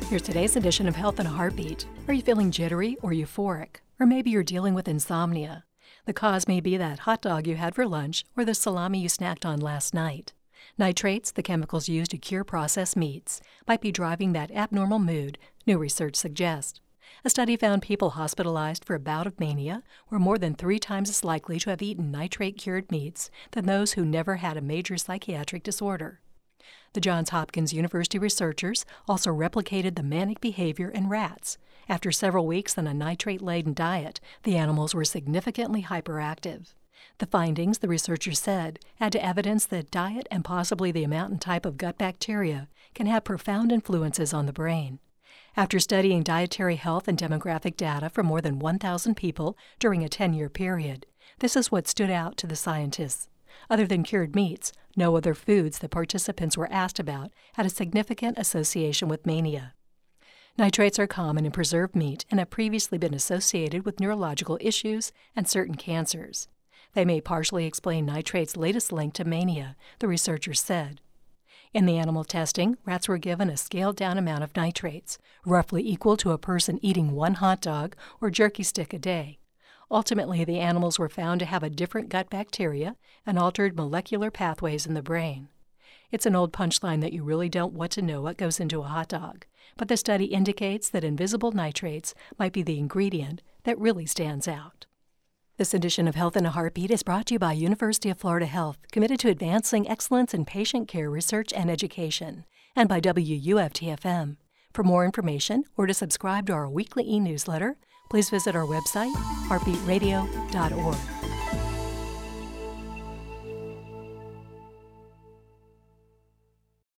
Here's today's edition of Health in a Heartbeat. Are you feeling jittery or euphoric? Or maybe you're dealing with insomnia. The cause may be that hot dog you had for lunch or the salami you snacked on last night. Nitrates, the chemicals used to cure processed meats, might be driving that abnormal mood, new research suggests. A study found people hospitalized for a bout of mania were more than 3 times as likely to have eaten nitrate-cured meats than those who never had a major psychiatric disorder. The Johns Hopkins University researchers also replicated the manic behavior in rats. After several weeks on a nitrate-laden diet, the animals were significantly hyperactive. The findings, the researchers said, add to evidence that diet and possibly the amount and type of gut bacteria can have profound influences on the brain. After studying dietary health and demographic data for more than 1,000 people during a 10-year period, this is what stood out to the scientists. Other than cured meats, no other foods that participants were asked about had a significant association with mania. Nitrates are common in preserved meat and have previously been associated with neurological issues and certain cancers. They may partially explain nitrates' latest link to mania, the researchers said. In the animal testing, rats were given a scaled-down amount of nitrates, roughly equal to a person eating 1 hot dog or jerky stick a day. Ultimately, the animals were found to have a different gut bacteria and altered molecular pathways in the brain. It's an old punchline that you really don't want to know what goes into a hot dog, but the study indicates that invisible nitrates might be the ingredient that really stands out. This edition of Health in a Heartbeat is brought to you by University of Florida Health, committed to advancing excellence in patient care research and education, and by WUFT-FM. For more information or to subscribe to our weekly e-newsletter, please visit our website, heartbeatradio.org.